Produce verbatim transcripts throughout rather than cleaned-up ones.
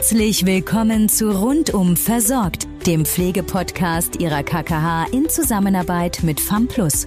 Herzlich willkommen zu Rundum Versorgt, dem Pflegepodcast Ihrer K K H in Zusammenarbeit mit FAMplus.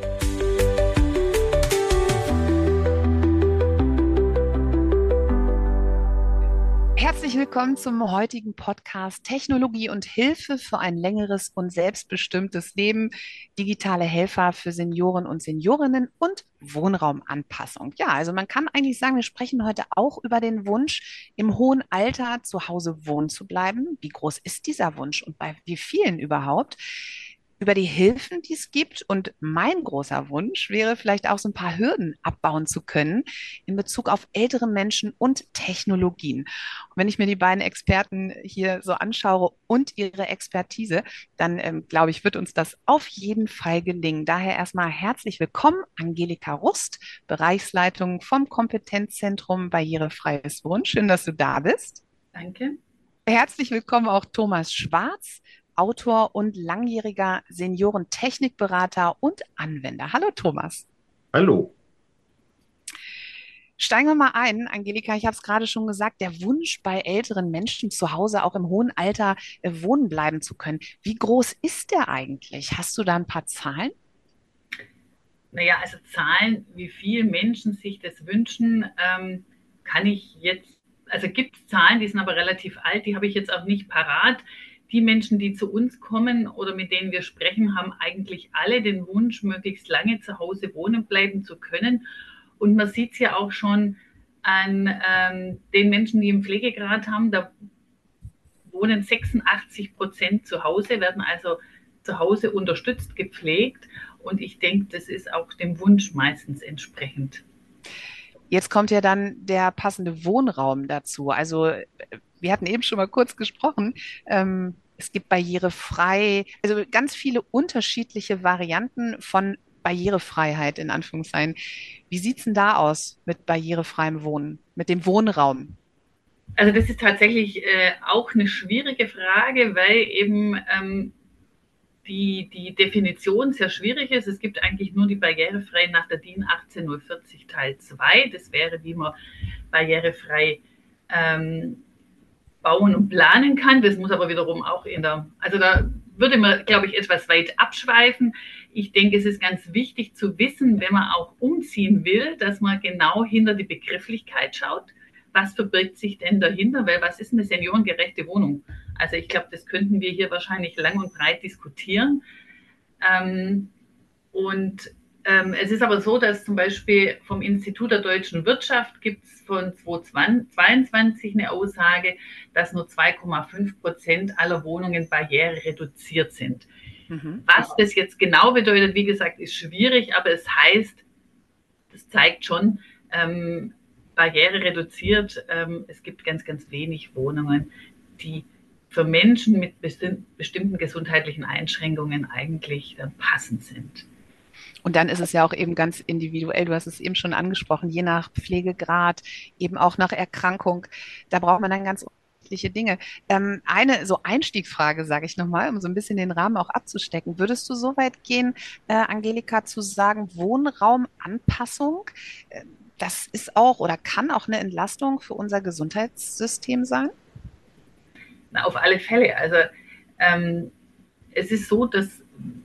Herzlich willkommen zum heutigen Podcast Technologie und Hilfe für ein längeres und selbstbestimmtes Leben, digitale Helfer für Senioren und Seniorinnen und Wohnraumanpassung. Ja, also man kann eigentlich sagen, wir sprechen heute auch über den Wunsch, im hohen Alter zu Hause wohnen zu bleiben. Wie groß ist dieser Wunsch und bei wie vielen überhaupt? Über die Hilfen, die es gibt. Und mein großer Wunsch wäre vielleicht auch so ein paar Hürden abbauen zu können in Bezug auf ältere Menschen und Technologien. Und wenn ich mir die beiden Experten hier so anschaue und ihre Expertise, dann ähm, glaube ich, wird uns das auf jeden Fall gelingen. Daher erstmal herzlich willkommen, Angelika Rust, Bereichsleitung vom Kompetenzzentrum Barrierefreies Wohnen. Schön, dass du da bist. Danke. Herzlich willkommen auch Thomas Schwarz, Autor und langjähriger Seniorentechnikberater und Anwender. Hallo Thomas. Hallo. Steigen wir mal ein, Angelika, ich habe es gerade schon gesagt, der Wunsch bei älteren Menschen zu Hause auch im hohen Alter äh, wohnen bleiben zu können. Wie groß ist der eigentlich? Hast du da ein paar Zahlen? Naja, also Zahlen, wie viele Menschen sich das wünschen, ähm, kann ich jetzt, also gibt es Zahlen, die sind aber relativ alt, die habe ich jetzt auch nicht parat. Die Menschen, die zu uns kommen oder mit denen wir sprechen, haben eigentlich alle den Wunsch, möglichst lange zu Hause wohnen bleiben zu können. Und man sieht es ja auch schon an ähm, den Menschen, die im Pflegegrad haben, da wohnen sechsundachtzig Prozent zu Hause, werden also zu Hause unterstützt, gepflegt. Und ich denke, das ist auch dem Wunsch meistens entsprechend. Jetzt kommt ja dann der passende Wohnraum dazu. Also wir hatten eben schon mal kurz gesprochen. Ähm, es gibt barrierefrei, also ganz viele unterschiedliche Varianten von Barrierefreiheit in Anführungszeichen. Wie sieht es denn da aus mit barrierefreiem Wohnen, mit dem Wohnraum? Also das ist tatsächlich äh, auch eine schwierige Frage, weil eben ähm, die, die Definition sehr schwierig ist. Es gibt eigentlich nur die barrierefrei nach der D I N achtzehnhundertvierzig Teil zwei. Das wäre, wie man barrierefrei ähm, bauen und planen kann. Das muss aber wiederum auch in der, also da würde man, glaube ich, etwas weit abschweifen. Ich denke, es ist ganz wichtig zu wissen, wenn man auch umziehen will, dass man genau hinter die Begrifflichkeit schaut. Was verbirgt sich denn dahinter? Weil was ist eine seniorengerechte Wohnung? Also ich glaube, das könnten wir hier wahrscheinlich lang und breit diskutieren. Ähm, und ähm, es ist aber so, dass zum Beispiel vom Institut der deutschen Wirtschaft gibt es von zweitausendzweiundzwanzig eine Aussage, dass nur zwei Komma fünf Prozent aller Wohnungen barrierereduziert sind. Mhm. Was das jetzt genau bedeutet, wie gesagt, ist schwierig, aber es heißt, das zeigt schon, ähm, barrierereduziert, ähm, es gibt ganz, ganz wenig Wohnungen, die für Menschen mit besti- bestimmten gesundheitlichen Einschränkungen eigentlich äh, passend sind. Und dann ist es ja auch eben ganz individuell, du hast es eben schon angesprochen, je nach Pflegegrad, eben auch nach Erkrankung, da braucht man dann ganz unterschiedliche Dinge. Ähm, eine so Einstiegsfrage, sage ich nochmal, um so ein bisschen den Rahmen auch abzustecken. Würdest du so weit gehen, äh, Angelika, zu sagen, Wohnraumanpassung, äh, das ist auch oder kann auch eine Entlastung für unser Gesundheitssystem sein? Na, auf alle Fälle. Also ähm, es ist so, dass,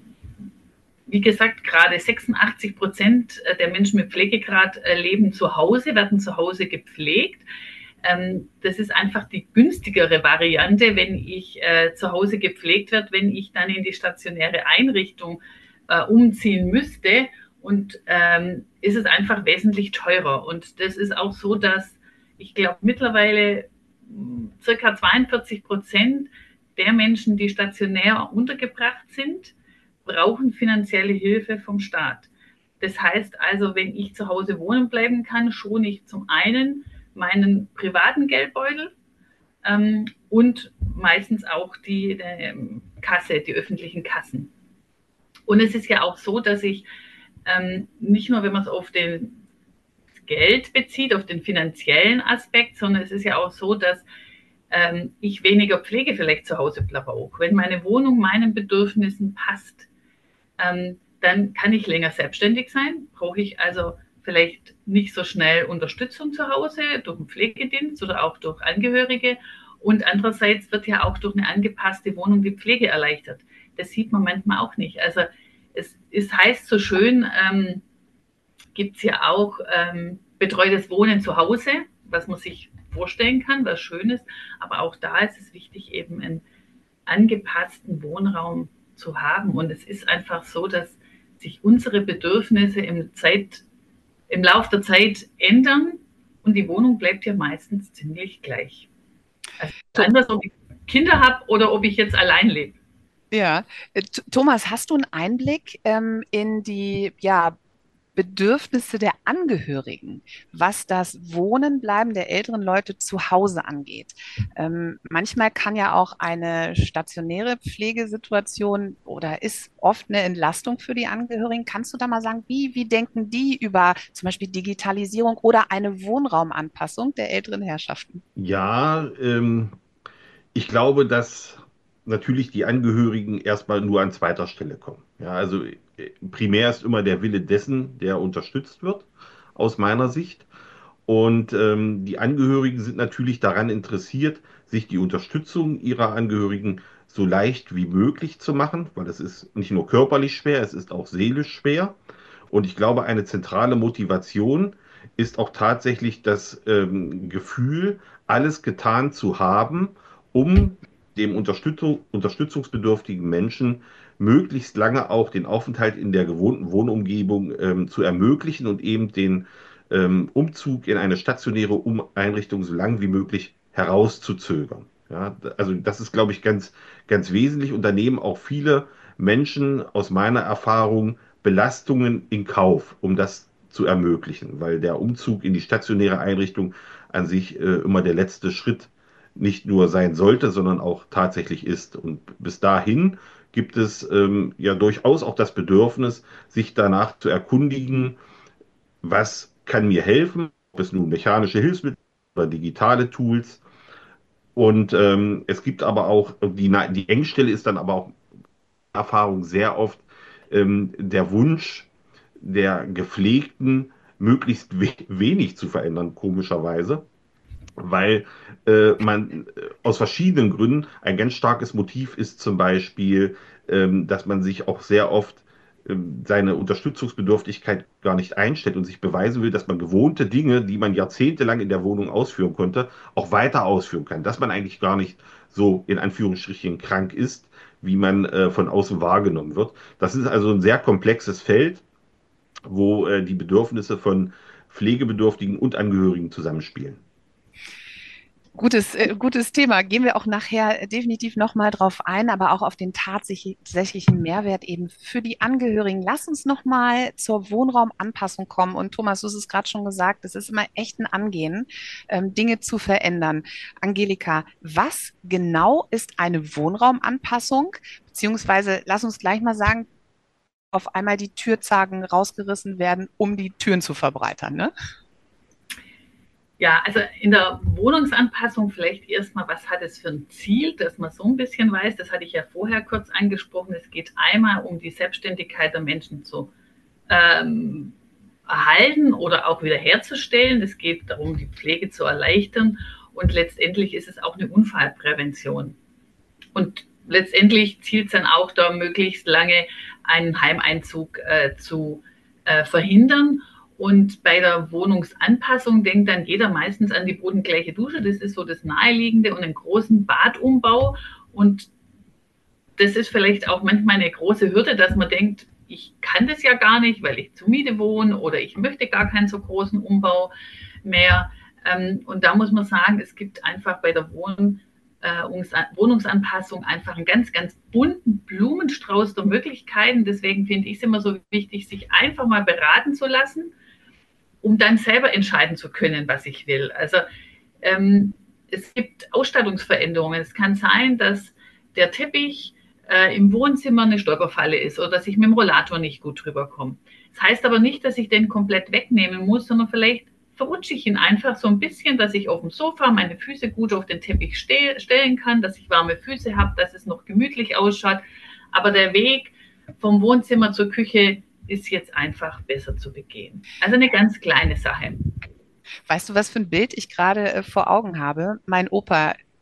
wie gesagt, gerade sechsundachtzig Prozent der Menschen mit Pflegegrad leben zu Hause, werden zu Hause gepflegt. Ähm, das ist einfach die günstigere Variante, wenn ich äh, zu Hause gepflegt werde, wenn ich dann in die stationäre Einrichtung äh, umziehen müsste. Und ähm, ist es einfach wesentlich teurer. Und das ist auch so, dass ich glaube, mittlerweile circa zweiundvierzig Prozent der Menschen, die stationär untergebracht sind, brauchen finanzielle Hilfe vom Staat. Das heißt also, wenn ich zu Hause wohnen bleiben kann, schone ich zum einen meinen privaten Geldbeutel ähm, und meistens auch die äh, Kasse, die öffentlichen Kassen. Und es ist ja auch so, dass ich ähm, nicht nur, wenn man es auf den Geld bezieht, auf den finanziellen Aspekt, sondern es ist ja auch so, dass ähm, ich weniger Pflege vielleicht zu Hause brauche. Wenn meine Wohnung meinen Bedürfnissen passt, ähm, dann kann ich länger selbstständig sein, brauche ich also vielleicht nicht so schnell Unterstützung zu Hause durch den Pflegedienst oder auch durch Angehörige Und andererseits wird ja auch durch eine angepasste Wohnung die Pflege erleichtert. Das sieht man manchmal auch nicht. Also es, es heißt so schön, ähm, gibt es ja auch ähm, betreutes Wohnen zu Hause, was man sich vorstellen kann, was schön ist. Aber auch da ist es wichtig, eben einen angepassten Wohnraum zu haben. Und es ist einfach so, dass sich unsere Bedürfnisse im, Zeit, im Lauf der Zeit ändern und die Wohnung bleibt ja meistens ziemlich gleich. Also anders, ob ich Kinder habe oder ob ich jetzt allein lebe. Ja, Äh, T- Thomas, hast du einen Einblick ähm, in die ja, Bedürfnisse der Angehörigen, was das Wohnen bleiben der älteren Leute zu Hause angeht? Ähm, manchmal kann ja auch eine stationäre Pflegesituation oder ist oft eine Entlastung für die Angehörigen. Kannst du da mal sagen, wie, wie denken die über zum Beispiel Digitalisierung oder eine Wohnraumanpassung der älteren Herrschaften? Ja, ähm, ich glaube, dass natürlich die Angehörigen erstmal nur an zweiter Stelle kommen. Ja, also äh, primär ist immer der Wille dessen, der unterstützt wird, aus meiner Sicht. Und ähm, die Angehörigen sind natürlich daran interessiert, sich die Unterstützung ihrer Angehörigen so leicht wie möglich zu machen, weil es ist nicht nur körperlich schwer, es ist auch seelisch schwer. Und ich glaube, eine zentrale Motivation ist auch tatsächlich das ähm, Gefühl, alles getan zu haben, um dem Unterstützung, unterstützungsbedürftigen Menschen möglichst lange auch den Aufenthalt in der gewohnten Wohnumgebung ähm, zu ermöglichen und eben den ähm, Umzug in eine stationäre um Einrichtung so lang wie möglich herauszuzögern. Ja, also das ist, glaube ich, ganz, ganz wesentlich und da nehmen auch viele Menschen aus meiner Erfahrung Belastungen in Kauf, um das zu ermöglichen, weil der Umzug in die stationäre Einrichtung an sich äh, immer der letzte Schritt nicht nur sein sollte, sondern auch tatsächlich ist. Und bis dahin gibt es ähm, ja durchaus auch das Bedürfnis, sich danach zu erkundigen, was kann mir helfen, ob es nun mechanische Hilfsmittel oder digitale Tools. Und ähm, es gibt aber auch, die, die Engstelle ist dann aber auch Erfahrung sehr oft ähm, der Wunsch der Gepflegten, möglichst we wenig zu verändern, komischerweise, weil äh, man äh, aus verschiedenen Gründen ein ganz starkes Motiv ist zum Beispiel, ähm, dass man sich auch sehr oft ähm, seine Unterstützungsbedürftigkeit gar nicht einstellt und sich beweisen will, dass man gewohnte Dinge, die man jahrzehntelang in der Wohnung ausführen konnte, auch weiter ausführen kann. Dass man eigentlich gar nicht so in Anführungsstrichen krank ist, wie man äh, von außen wahrgenommen wird. Das ist also ein sehr komplexes Feld, wo äh, die Bedürfnisse von Pflegebedürftigen und Angehörigen zusammenspielen. Gutes, äh, gutes Thema. Gehen wir auch nachher definitiv nochmal drauf ein, aber auch auf den tatsächlichen Mehrwert eben für die Angehörigen. Lass uns nochmal zur Wohnraumanpassung kommen. Und Thomas, du hast es gerade schon gesagt, es ist immer echt ein Angehen, ähm, Dinge zu verändern. Angelika, was genau ist eine Wohnraumanpassung? Beziehungsweise lass uns gleich mal sagen, auf einmal die Türzagen rausgerissen werden, um die Türen zu verbreitern, ne? Ja, also in der Wohnungsanpassung vielleicht erstmal, was hat es für ein Ziel, dass man so ein bisschen weiß, das hatte ich ja vorher kurz angesprochen, es geht einmal um die Selbstständigkeit der Menschen zu ähm, erhalten oder auch wiederherzustellen, es geht darum, die Pflege zu erleichtern und letztendlich ist es auch eine Unfallprävention. Und letztendlich zielt es dann auch da, möglichst lange einen Heimeinzug äh, zu äh, verhindern. Und bei der Wohnungsanpassung denkt dann jeder meistens an die bodengleiche Dusche. Das ist so das Naheliegende und einen großen Badumbau. Und das ist vielleicht auch manchmal eine große Hürde, dass man denkt, ich kann das ja gar nicht, weil ich zur Miete wohne oder ich möchte gar keinen so großen Umbau mehr. Und da muss man sagen, es gibt einfach bei der Wohn Wohnungsanpassung einfach einen ganz, ganz bunten Blumenstrauß der Möglichkeiten. Deswegen finde ich es immer so wichtig, sich einfach mal beraten zu lassen, um dann selber entscheiden zu können, was ich will. Also ähm, es gibt Ausstattungsveränderungen. Es kann sein, dass der Teppich äh, im Wohnzimmer eine Stolperfalle ist oder dass ich mit dem Rollator nicht gut drüber komme. Das heißt aber nicht, dass ich den komplett wegnehmen muss, sondern vielleicht verrutsche ich ihn einfach so ein bisschen, dass ich auf dem Sofa meine Füße gut auf den Teppich ste- stellen kann, dass ich warme Füße habe, dass es noch gemütlich ausschaut. Aber der Weg vom Wohnzimmer zur Küche ist jetzt einfach besser zu begehen. Also eine ganz kleine Sache. Weißt du, was für ein Bild ich gerade äh, vor Augen habe? Mein Opa,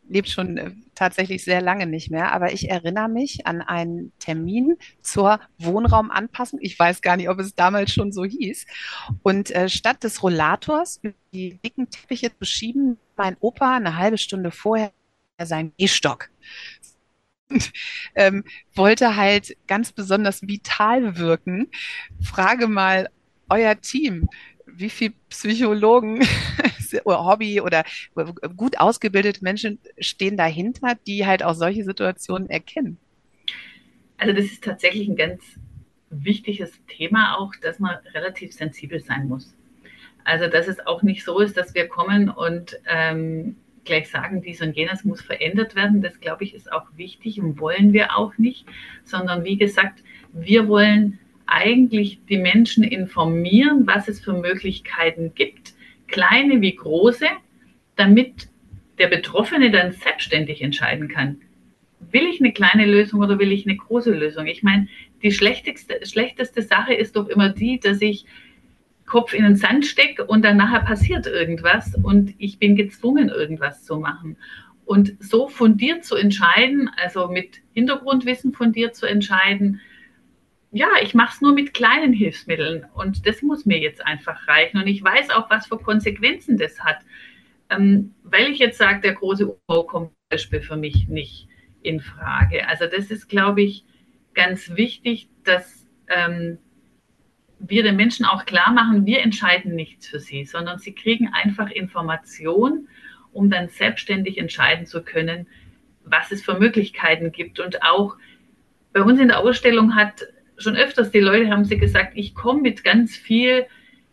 lebt schon äh, tatsächlich sehr lange nicht mehr, aber ich erinnere mich an einen Termin zur Wohnraumanpassung. Ich weiß gar nicht, ob es damals schon so hieß. Und äh, statt des Rollators über die dicken Teppiche zu schieben, mein Opa eine halbe Stunde vorher seinen Gehstock. Und, ähm, wollte halt ganz besonders vital wirken. Frage mal euer Team, wie viele Psychologen oder Hobby oder gut ausgebildete Menschen stehen dahinter, die halt auch solche Situationen erkennen? Also das ist tatsächlich ein ganz wichtiges Thema auch, dass man relativ sensibel sein muss. Also dass es auch nicht so ist, dass wir kommen und ähm, gleich sagen, dies und jenes muss verändert werden. Das, glaube ich, ist auch wichtig und wollen wir auch nicht, sondern wie gesagt, wir wollen eigentlich die Menschen informieren, was es für Möglichkeiten gibt, kleine wie große, damit der Betroffene dann selbstständig entscheiden kann. Will ich eine kleine Lösung oder will ich eine große Lösung? Ich meine, die schlechteste, schlechteste Sache ist doch immer die, dass ich Kopf in den Sand stecke und dann nachher passiert irgendwas und ich bin gezwungen, irgendwas zu machen. Und so fundiert zu entscheiden, also mit Hintergrundwissen fundiert zu entscheiden, ja, ich mache es nur mit kleinen Hilfsmitteln und das muss mir jetzt einfach reichen. Und ich weiß auch, was für Konsequenzen das hat. Ähm, weil ich jetzt sage, der große Umbau kommt zum Beispiel für mich nicht in Frage. Also das ist, glaube ich, ganz wichtig, dass ähm, wir den Menschen auch klar machen, wir entscheiden nichts für sie, sondern sie kriegen einfach Informationen, um dann selbstständig entscheiden zu können, was es für Möglichkeiten gibt. Und auch bei uns in der Ausstellung hat schon öfters die Leute, haben sie gesagt, ich komme mit ganz viel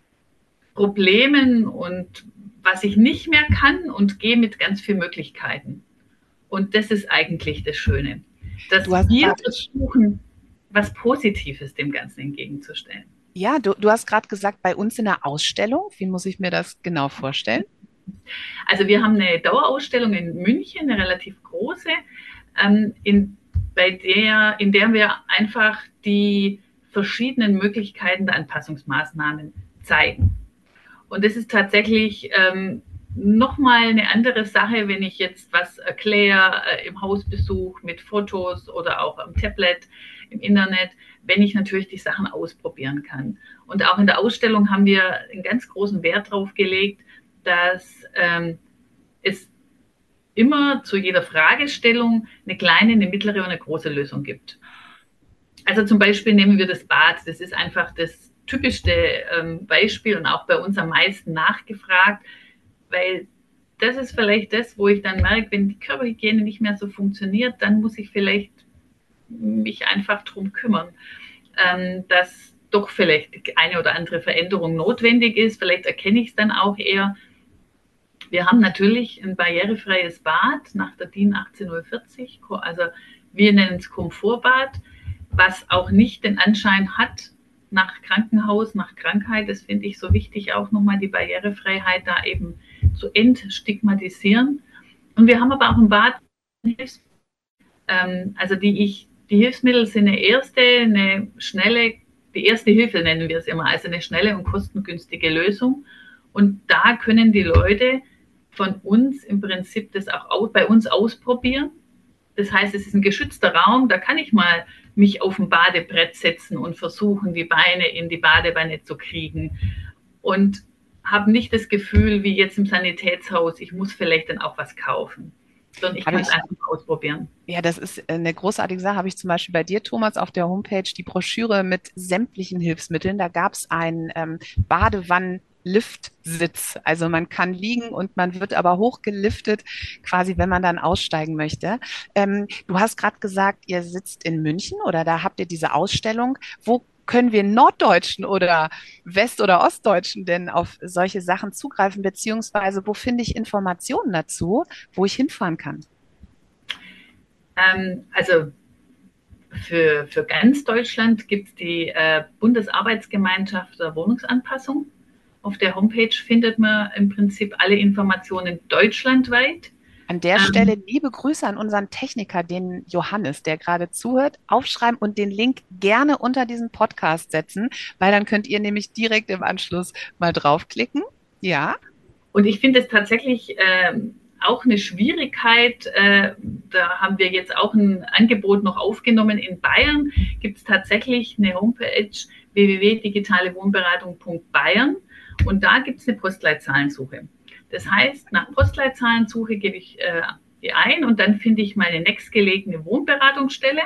Problemen und was ich nicht mehr kann und gehe mit ganz viel Möglichkeiten. Und das ist eigentlich das Schöne, dass wir versuchen, was Positives dem Ganzen entgegenzustellen. Ja, du, du hast gerade gesagt, bei uns in der Ausstellung, wie muss ich mir das genau vorstellen? Also wir haben eine Dauerausstellung in München, eine relativ große, ähm, in, bei der, in der wir einfach die verschiedenen Möglichkeiten der Anpassungsmaßnahmen zeigen. Und das ist tatsächlich ähm, nochmal eine andere Sache, wenn ich jetzt was erkläre äh, im Hausbesuch mit Fotos oder auch am Tablet, im Internet, wenn ich natürlich die Sachen ausprobieren kann. Und auch in der Ausstellung haben wir einen ganz großen Wert darauf gelegt, dass ähm, es immer zu jeder Fragestellung eine kleine, eine mittlere und eine große Lösung gibt. Also zum Beispiel nehmen wir das Bad. Das ist einfach das typischste ähm, Beispiel und auch bei uns am meisten nachgefragt, weil das ist vielleicht das, wo ich dann merke, wenn die Körperhygiene nicht mehr so funktioniert, dann muss ich vielleicht mich einfach darum kümmern, ähm, dass doch vielleicht eine oder andere Veränderung notwendig ist. Vielleicht erkenne ich es dann auch eher. Wir haben natürlich ein barrierefreies Bad nach der D I N achtzehnhundertvierzig, also wir nennen es Komfortbad, was auch nicht den Anschein hat nach Krankenhaus, nach Krankheit. Das finde ich so wichtig, auch nochmal die Barrierefreiheit da eben zu entstigmatisieren. Und wir haben aber auch ein Bad, ähm, also die ich, die Hilfsmittel sind eine erste, eine schnelle, die erste Hilfe nennen wir es immer, also eine schnelle und kostengünstige Lösung. Und da können die Leute von uns im Prinzip das auch bei uns ausprobieren. Das heißt, es ist ein geschützter Raum, da kann ich mal mich auf ein Badebrett setzen und versuchen, die Beine in die Badewanne zu kriegen. Und habe nicht das Gefühl, wie jetzt im Sanitätshaus, ich muss vielleicht dann auch was kaufen, sondern ich kann es einfach ausprobieren. Ja, das ist eine großartige Sache. Habe ich zum Beispiel bei dir, Thomas, auf der Homepage die Broschüre mit sämtlichen Hilfsmitteln. Da gab es einen ähm, Badewannen-Liftsitz. Also man kann liegen und man wird aber hochgeliftet, quasi, wenn man dann aussteigen möchte. Ähm, du hast gerade gesagt, ihr sitzt in München oder da habt ihr diese Ausstellung. Wo können wir Norddeutschen oder West- oder Ostdeutschen denn auf solche Sachen zugreifen, beziehungsweise wo finde ich Informationen dazu, wo ich hinfahren kann? Ähm, also für, für ganz Deutschland gibt es die äh, Bundesarbeitsgemeinschaft der Wohnungsanpassung. Auf der Homepage findet man im Prinzip alle Informationen deutschlandweit. An der Stelle liebe Grüße an unseren Techniker, den Johannes, der gerade zuhört. Aufschreiben und den Link gerne unter diesen Podcast setzen, weil dann könnt ihr nämlich direkt im Anschluss mal draufklicken. Ja. Und ich finde es tatsächlich äh, auch eine Schwierigkeit, äh, da haben wir jetzt auch ein Angebot noch aufgenommen. In Bayern gibt es tatsächlich eine Homepage w w w punkt digitale wohnberatung punkt bayern und da gibt es eine Postleitzahlensuche. Das heißt, nach Postleitzahlensuche gebe ich äh, die ein und dann finde ich meine nächstgelegene Wohnberatungsstelle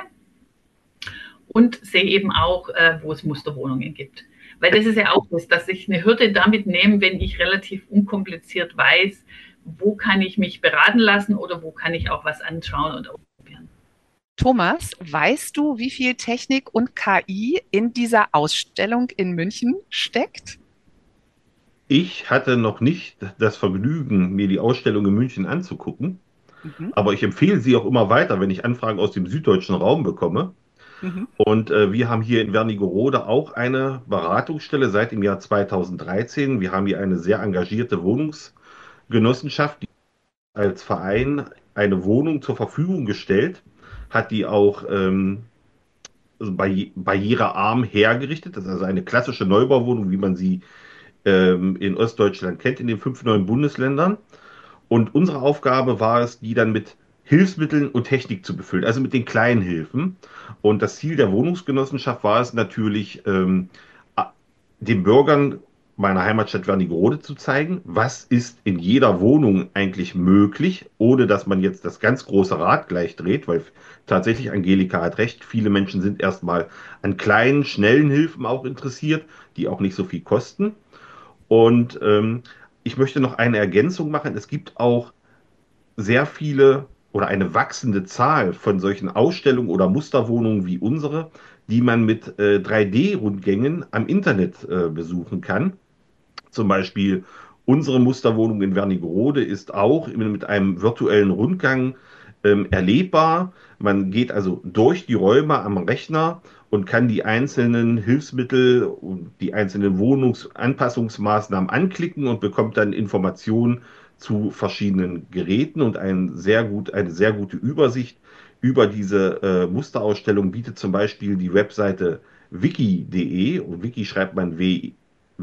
und sehe eben auch, äh, wo es Musterwohnungen gibt. Weil das ist ja auch das, dass ich eine Hürde damit nehme, wenn ich relativ unkompliziert weiß, wo kann ich mich beraten lassen oder wo kann ich auch was anschauen und ausprobieren. Thomas, weißt du, wie viel Technik und K I in dieser Ausstellung in München steckt? Ich hatte noch nicht das Vergnügen, mir die Ausstellung in München anzugucken, mhm. aber ich empfehle sie auch immer weiter, wenn ich Anfragen aus dem süddeutschen Raum bekomme. Mhm. Und äh, wir haben hier in Wernigerode auch eine Beratungsstelle seit dem Jahr zweitausenddreizehn. Wir haben hier eine sehr engagierte Wohnungsgenossenschaft, die als Verein eine Wohnung zur Verfügung gestellt, hat die auch ähm, barri barrierearm hergerichtet. Das ist also eine klassische Neubauwohnung, wie man sie ähm, in Ostdeutschland kennt, in den fünf neuen Bundesländern. Und unsere Aufgabe war es, die dann mit Hilfsmitteln und Technik zu befüllen, also mit den kleinen Hilfen. Und das Ziel der Wohnungsgenossenschaft war es natürlich, ähm, den Bürgern meiner Heimatstadt Wernigerode zu zeigen, was ist in jeder Wohnung eigentlich möglich, ohne dass man jetzt das ganz große Rad gleich dreht, weil tatsächlich Angelika hat recht, viele Menschen sind erstmal an kleinen, schnellen Hilfen auch interessiert, die auch nicht so viel kosten. Und ähm, ich möchte noch eine Ergänzung machen. Es gibt auch sehr viele oder eine wachsende Zahl von solchen Ausstellungen oder Musterwohnungen wie unsere, die man mit äh, drei D-Rundgängen am Internet äh, besuchen kann. Zum Beispiel unsere Musterwohnung in Wernigerode ist auch mit einem virtuellen Rundgang ähm, erlebbar. Man geht also durch die Räume am Rechner und kann die einzelnen Hilfsmittel und die einzelnen Wohnungsanpassungsmaßnahmen anklicken und bekommt dann Informationen zu verschiedenen Geräten und ein sehr gut, eine sehr gute Übersicht über diese äh, Musterausstellung bietet zum Beispiel die Webseite wiki punkt de und Wiki schreibt man W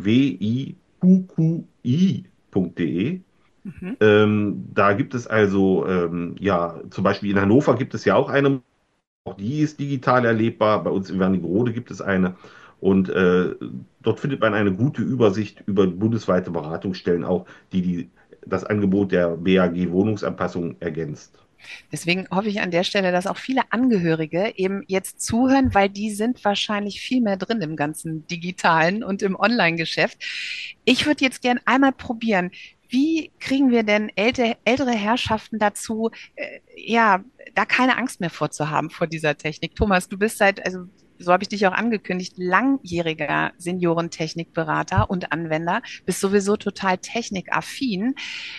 I Q Q I punkt de. Mhm. Ähm, da gibt es also, ähm, ja, zum Beispiel in Hannover gibt es ja auch eine, auch die ist digital erlebbar, bei uns in Wernigerode gibt es eine und äh, dort findet man eine gute Übersicht über bundesweite Beratungsstellen auch, die, die das Angebot der B A G Wohnungsanpassung ergänzt. Deswegen hoffe ich an der Stelle, dass auch viele Angehörige eben jetzt zuhören, weil die sind wahrscheinlich viel mehr drin im ganzen Digitalen und im Online-Geschäft. Ich würde jetzt gern einmal probieren, wie kriegen wir denn älte, ältere Herrschaften dazu, äh, ja, da keine Angst mehr vorzuhaben vor dieser Technik? Thomas, du bist seit, also so habe ich dich auch angekündigt, langjähriger Seniorentechnikberater und Anwender, bist sowieso total technikaffin.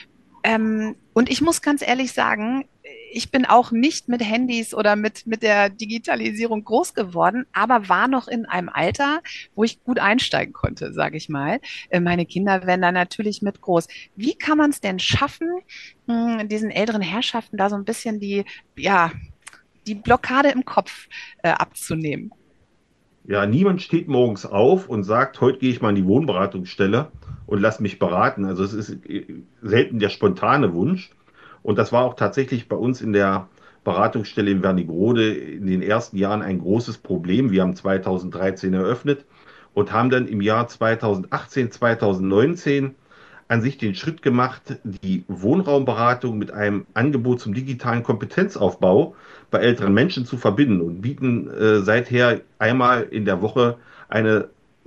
Ähm, und ich muss ganz ehrlich sagen, ich bin auch nicht mit Handys oder mit, mit der Digitalisierung groß geworden, aber war noch in einem Alter, wo ich gut einsteigen konnte, sage ich mal. Äh, meine Kinder werden da natürlich mit groß. Wie kann man es denn schaffen, mh, diesen älteren Herrschaften da so ein bisschen die, ja, die Blockade im Kopf äh, abzunehmen? Ja, niemand steht morgens auf und sagt, heute gehe ich mal in die Wohnberatungsstelle und lass mich beraten. Also es ist selten der spontane Wunsch. Und das war auch tatsächlich bei uns in der Beratungsstelle in Wernigerode in den ersten Jahren ein großes Problem. Wir haben zweitausenddreizehn eröffnet und haben dann im Jahr zweitausendachtzehn, zweitausendneunzehn an sich den Schritt gemacht, die Wohnraumberatung mit einem Angebot zum digitalen Kompetenzaufbau bei älteren Menschen zu verbinden und bieten äh, seither einmal in der Woche eine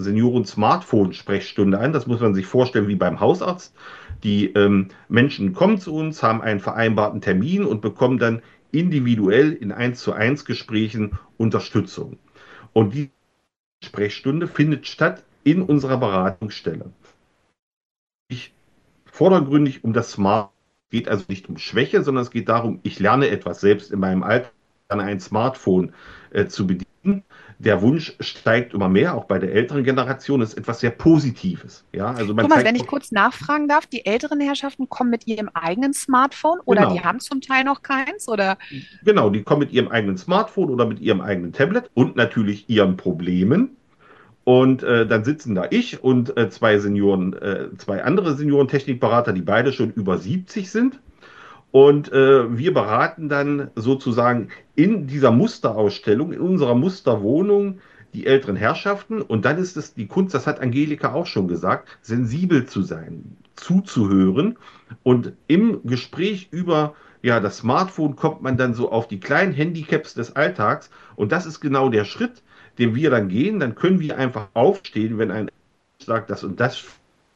Senioren-Smartphone-Sprechstunde an. Das muss man sich vorstellen wie beim Hausarzt. Die ähm, Menschen kommen zu uns, haben einen vereinbarten Termin und bekommen dann individuell in eins zu eins Gesprächen Unterstützung. Und die Sprechstunde findet statt in unserer Beratungsstelle. Ich vordergründig um das Smart. Es geht also nicht um Schwäche, sondern es geht darum, ich lerne etwas selbst in meinem Alter, ein Smartphone äh, zu bedienen. Der Wunsch steigt immer mehr, auch bei der älteren Generation, das ist etwas sehr Positives. Ja, also man Thomas, wenn ich kurz nachfragen darf, die älteren Herrschaften kommen mit ihrem eigenen Smartphone oder genau. Die haben zum Teil noch keins? Oder? Genau, die kommen mit ihrem eigenen Smartphone oder mit ihrem eigenen Tablet und natürlich ihren Problemen. Und äh, dann sitzen da ich und äh, zwei Senioren, äh, zwei andere Seniorentechnikberater, die beide schon über siebzig sind. Und äh, wir beraten dann sozusagen in dieser Musterausstellung, in unserer Musterwohnung, die älteren Herrschaften. Und dann ist es die Kunst, das hat Angelika auch schon gesagt, sensibel zu sein, zuzuhören. Und im Gespräch über ja, das Smartphone kommt man dann so auf die kleinen Handicaps des Alltags. Und das ist genau der Schritt, den wir dann gehen. Dann können wir einfach aufstehen, wenn ein sagt, das und das.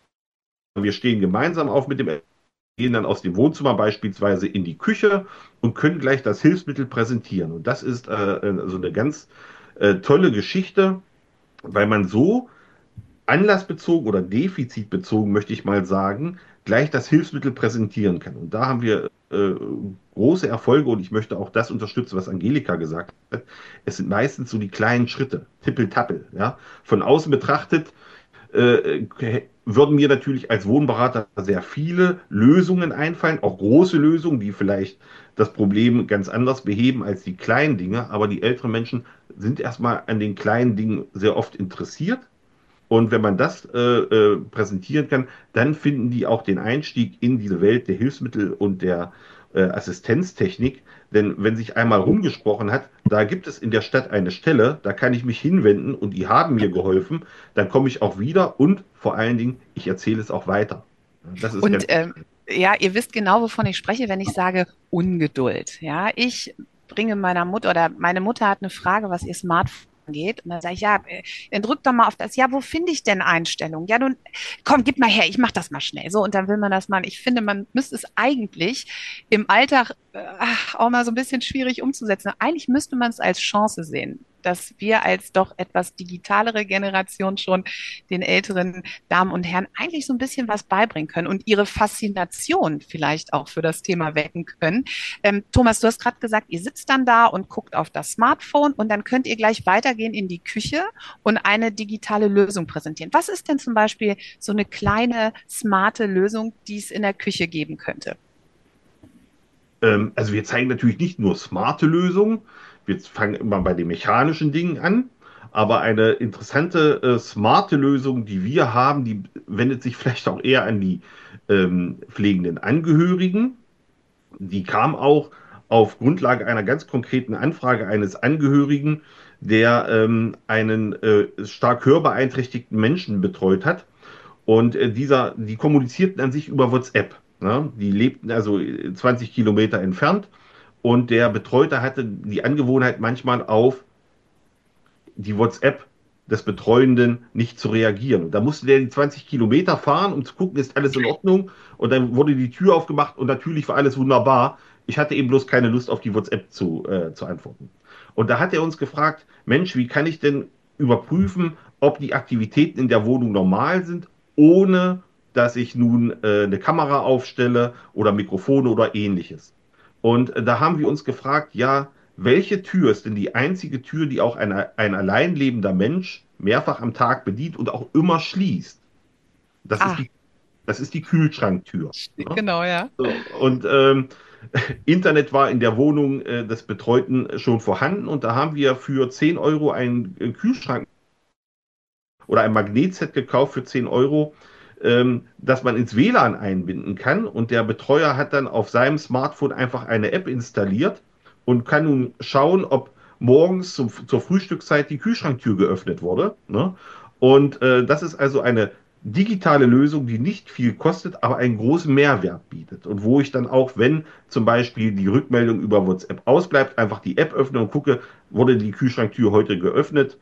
Wir stehen gemeinsam auf mit dem, gehen dann aus dem Wohnzimmer beispielsweise in die Küche und können gleich das Hilfsmittel präsentieren. Und das ist äh, so eine ganz äh, tolle Geschichte, weil man so anlassbezogen oder defizitbezogen, möchte ich mal sagen, gleich das Hilfsmittel präsentieren kann. Und da haben wir äh, große Erfolge und ich möchte auch das unterstützen, was Angelika gesagt hat. Es sind meistens so die kleinen Schritte, tippel-tappel. Ja? Von außen betrachtet äh, würden mir natürlich als Wohnberater sehr viele Lösungen einfallen, auch große Lösungen, die vielleicht das Problem ganz anders beheben als die kleinen Dinge. Aber die älteren Menschen sind erstmal an den kleinen Dingen sehr oft interessiert. Und wenn man das äh, äh, präsentieren kann, dann finden die auch den Einstieg in diese Welt der Hilfsmittel und der äh, Assistenztechnik. Denn wenn sich einmal rumgesprochen hat, da gibt es in der Stadt eine Stelle, da kann ich mich hinwenden und die haben mir geholfen, dann komme ich auch wieder und vor allen Dingen, ich erzähle es auch weiter. Das ist Und ähm, ja, ihr wisst genau, wovon ich spreche, wenn ich sage Ungeduld. Ja, ich bringe meiner Mutter oder meine Mutter hat eine Frage, was ihr Smartphone geht. Und dann sage ich, ja, dann drück doch mal auf das. Ja, wo finde ich denn Einstellungen? Ja, nun, komm, gib mal her, ich mach das mal schnell. So, und dann will man das mal. Ich finde, man müsste es eigentlich im Alltag äh, auch mal so ein bisschen schwierig umzusetzen. Eigentlich müsste man es als Chance sehen, dass wir als doch etwas digitalere Generation schon den älteren Damen und Herren eigentlich so ein bisschen was beibringen können und ihre Faszination vielleicht auch für das Thema wecken können. Ähm, Thomas, du hast gerade gesagt, ihr sitzt dann da und guckt auf das Smartphone und dann könnt ihr gleich weitergehen in die Küche und eine digitale Lösung präsentieren. Was ist denn zum Beispiel so eine kleine, smarte Lösung, die es in der Küche geben könnte? Ähm, also wir zeigen natürlich nicht nur smarte Lösungen, wir fangen immer bei den mechanischen Dingen an, aber eine interessante, äh, smarte Lösung, die wir haben, die wendet sich vielleicht auch eher an die ähm, pflegenden Angehörigen. Die kam auch auf Grundlage einer ganz konkreten Anfrage eines Angehörigen, der ähm, einen äh, stark hörbeeinträchtigten Menschen betreut hat. Und äh, dieser, die kommunizierten an sich über WhatsApp. Ne? Die lebten also zwanzig Kilometer entfernt und der Betreute hatte die Angewohnheit, manchmal auf die WhatsApp des Betreuenden nicht zu reagieren. Und da musste der die zwanzig Kilometer fahren, um zu gucken, ist alles in Ordnung. Und dann wurde die Tür aufgemacht und natürlich war alles wunderbar. Ich hatte eben bloß keine Lust, auf die WhatsApp zu, äh, zu antworten. Und da hat er uns gefragt, Mensch, wie kann ich denn überprüfen, ob die Aktivitäten in der Wohnung normal sind, ohne dass ich nun äh, eine Kamera aufstelle oder Mikrofone oder ähnliches. Und äh, da haben wir uns gefragt, ja, welche Tür ist denn die einzige Tür, die auch ein, ein allein lebender Mensch mehrfach am Tag bedient und auch immer schließt? Das Ah, ist die, das ist die Kühlschranktür. Ne? genau, ja. So, und ähm, Internet war in der Wohnung äh, des Betreuten schon vorhanden und da haben wir für zehn Euro einen äh, Kühlschrank oder ein Magnetset gekauft für zehn Euro, ähm, das man ins W L A N einbinden kann. Und der Betreuer hat dann auf seinem Smartphone einfach eine App installiert und kann nun schauen, ob morgens zum, zur Frühstückszeit die Kühlschranktür geöffnet wurde. Ne? Und äh, das ist also eine digitale Lösung, die nicht viel kostet, aber einen großen Mehrwert bietet. Und wo ich dann auch, wenn zum Beispiel die Rückmeldung über WhatsApp ausbleibt, einfach die App öffne und gucke, wurde die Kühlschranktür heute geöffnet?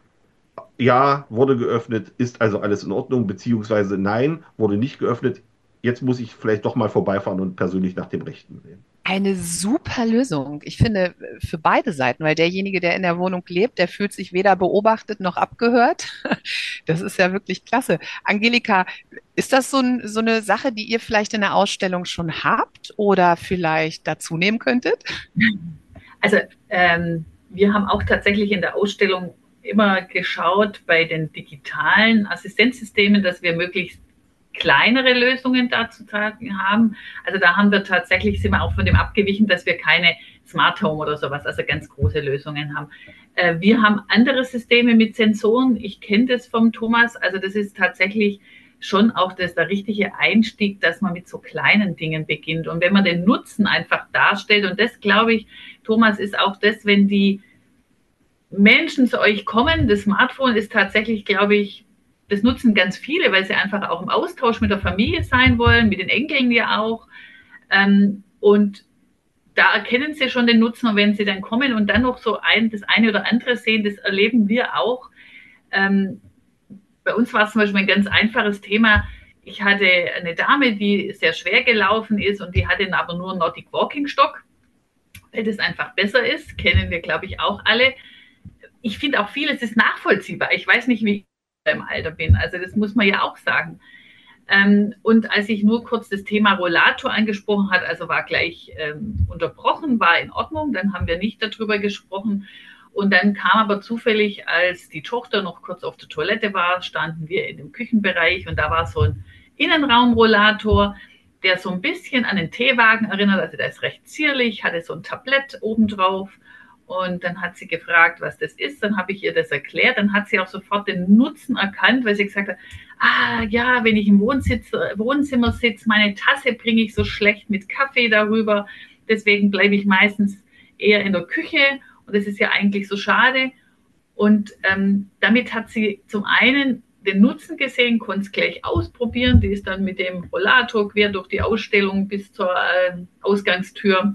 Ja, wurde geöffnet, ist also alles in Ordnung, beziehungsweise nein, wurde nicht geöffnet. Jetzt muss ich vielleicht doch mal vorbeifahren und persönlich nach dem Rechten sehen. Eine super Lösung. Ich finde, für beide Seiten, weil derjenige, der in der Wohnung lebt, der fühlt sich weder beobachtet noch abgehört. Das ist ja wirklich klasse. Angelika, ist das so, ein, so eine Sache, die ihr vielleicht in der Ausstellung schon habt oder vielleicht dazu nehmen könntet? Also ähm, wir haben auch tatsächlich in der Ausstellung immer geschaut bei den digitalen Assistenzsystemen, dass wir möglichst kleinere Lösungen da zu tragen haben. Also da haben wir tatsächlich, sind wir auch von dem abgewichen, dass wir keine Smart Home oder sowas, also ganz große Lösungen haben. Äh, wir haben andere Systeme mit Sensoren. Ich kenne das vom Thomas. Also das ist tatsächlich schon auch das der richtige Einstieg, dass man mit so kleinen Dingen beginnt. Und wenn man den Nutzen einfach darstellt, und das glaube ich, Thomas, ist auch das, wenn die Menschen zu euch kommen, das Smartphone ist tatsächlich, glaube ich, das nutzen ganz viele, weil sie einfach auch im Austausch mit der Familie sein wollen, mit den Enkeln ja auch. Und da erkennen sie schon den Nutzen, und wenn sie dann kommen und dann noch so ein, das eine oder andere sehen, das erleben wir auch. Ähm, bei uns war es zum Beispiel ein ganz einfaches Thema. Ich hatte eine Dame, die sehr schwer gelaufen ist, und die hatte aber nur einen Nordic Walking Stock, weil das einfach besser ist. Kennen wir, glaube ich, auch alle. Ich finde auch vieles ist nachvollziehbar. Ich weiß nicht, wie ich im Alter bin. Also das muss man ja auch sagen. Ähm, und als ich nur kurz das Thema Rollator angesprochen hat, also war gleich ähm, unterbrochen, war in Ordnung, dann haben wir nicht darüber gesprochen. Und dann kam aber zufällig, als die Tochter noch kurz auf der Toilette war, standen wir in dem Küchenbereich, und da war so ein Innenraumrollator, der so ein bisschen an den Teewagen erinnert, also der ist recht zierlich, hatte so ein Tablett obendrauf. Und dann hat sie gefragt, was das ist. Dann habe ich ihr das erklärt. Dann hat sie auch sofort den Nutzen erkannt, weil sie gesagt hat, ah ja, wenn ich im Wohnsitz, Wohnzimmer sitze, meine Tasse bringe ich so schlecht mit Kaffee darüber. Deswegen bleibe ich meistens eher in der Küche. Und das ist ja eigentlich so schade. Und ähm, damit hat sie zum einen den Nutzen gesehen, konnte es gleich ausprobieren. Die ist dann mit dem Rollator quer durch die Ausstellung bis zur äh, Ausgangstür.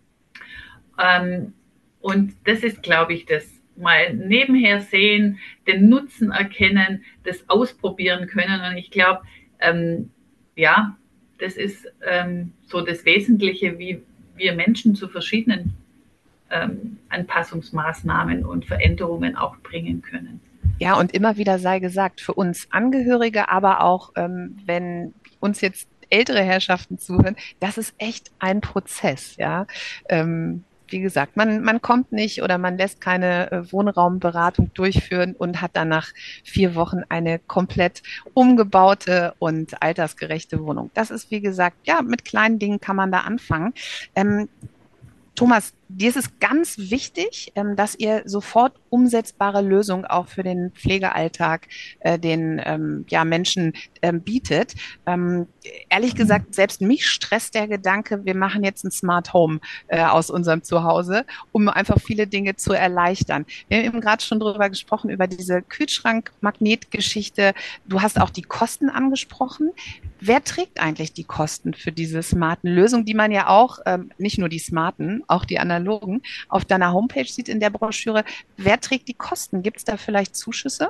Ähm, Und das ist, glaube ich, das mal nebenher sehen, den Nutzen erkennen, das ausprobieren können. Und ich glaube, ähm, ja, das ist ähm, so das Wesentliche, wie wir Menschen zu verschiedenen ähm, Anpassungsmaßnahmen und Veränderungen auch bringen können. Ja, und immer wieder sei gesagt, für uns Angehörige, aber auch ähm, wenn uns jetzt ältere Herrschaften zuhören, das ist echt ein Prozess, ja. Ähm, Wie gesagt, man, man kommt nicht oder man lässt keine äh, Wohnraumberatung durchführen und hat dann nach vier Wochen eine komplett umgebaute und altersgerechte Wohnung. Das ist, wie gesagt, ja, mit kleinen Dingen kann man da anfangen. Ähm, Thomas, dir ist es ganz wichtig, ähm, dass ihr sofort umsetzbare Lösungen auch für den Pflegealltag äh, den ähm, ja, Menschen ähm, bietet. Ähm, ehrlich gesagt, selbst mich stresst der Gedanke, wir machen jetzt ein Smart Home äh, aus unserem Zuhause, um einfach viele Dinge zu erleichtern. Wir haben eben gerade schon drüber gesprochen, über diese Kühlschrank-Magnet-Geschichte. Du hast auch die Kosten angesprochen. Wer trägt eigentlich die Kosten für diese smarten Lösungen, die man ja auch, ähm, nicht nur die smarten, auch die analogen, auf deiner Homepage sieht in der Broschüre? Wer trägt die Kosten? Gibt es da vielleicht Zuschüsse?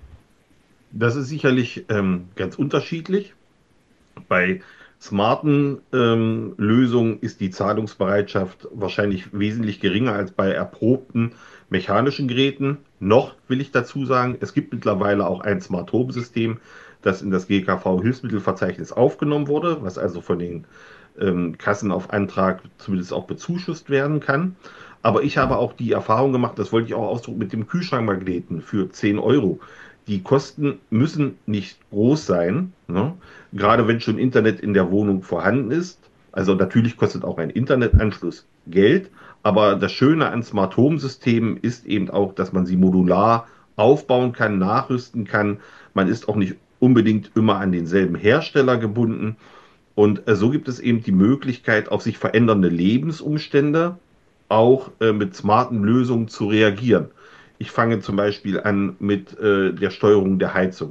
Das ist sicherlich ähm, ganz unterschiedlich. Bei smarten ähm, Lösungen ist die Zahlungsbereitschaft wahrscheinlich wesentlich geringer als bei erprobten mechanischen Geräten. Noch will ich dazu sagen, es gibt mittlerweile auch ein Smart Home System, das in das G K V-Hilfsmittelverzeichnis aufgenommen wurde, was also von den ähm, Kassen auf Antrag zumindest auch bezuschusst werden kann. Aber ich habe auch die Erfahrung gemacht, das wollte ich auch ausdrücken, mit dem Kühlschrankmagneten für zehn Euro. Die Kosten müssen nicht groß sein, ne? Gerade wenn schon Internet in der Wohnung vorhanden ist. Also natürlich kostet auch ein Internetanschluss Geld, aber das Schöne an Smart Home Systemen ist eben auch, dass man sie modular aufbauen kann, nachrüsten kann. Man ist auch nicht unbedingt immer an denselben Hersteller gebunden. Und äh, so gibt es eben die Möglichkeit, auf sich verändernde Lebensumstände auch äh, mit smarten Lösungen zu reagieren. Ich fange zum Beispiel an mit äh, der Steuerung der Heizung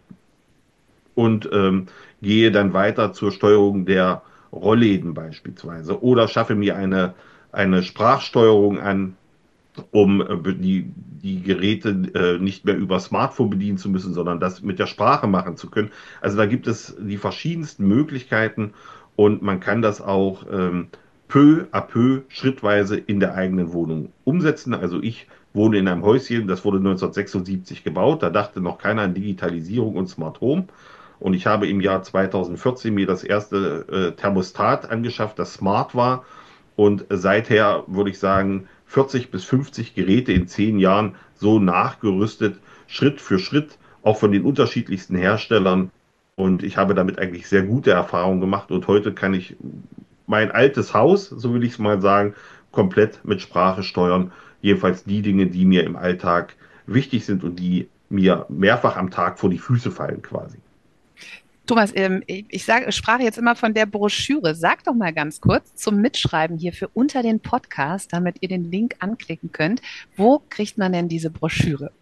und ähm, gehe dann weiter zur Steuerung der Rollläden beispielsweise oder schaffe mir eine, eine Sprachsteuerung an, um äh, die, die Geräte äh, nicht mehr über Smartphone bedienen zu müssen, sondern das mit der Sprache machen zu können. Also da gibt es die verschiedensten Möglichkeiten und man kann das auch ähm, peu à peu schrittweise in der eigenen Wohnung umsetzen. Also ich wohne in einem Häuschen, das wurde neunzehnhundertsechsundsiebzig gebaut, da dachte noch keiner an Digitalisierung und Smart Home. Und ich habe im Jahr zweitausendvierzehn mir das erste äh, Thermostat angeschafft, das smart war. Und seither würde ich sagen, vierzig bis fünfzig Geräte in zehn Jahren so nachgerüstet, Schritt für Schritt, auch von den unterschiedlichsten Herstellern. Und ich habe damit eigentlich sehr gute Erfahrungen gemacht. Und heute kann ich mein altes Haus, so will ich es mal sagen, komplett mit Sprache steuern. Jedenfalls die Dinge, die mir im Alltag wichtig sind und die mir mehrfach am Tag vor die Füße fallen quasi. Thomas, ähm, ich, ich sage, ich sprach jetzt immer von der Broschüre. Sag doch mal ganz kurz zum Mitschreiben hier für unter den Podcast, damit ihr den Link anklicken könnt. Wo kriegt man denn diese Broschüre?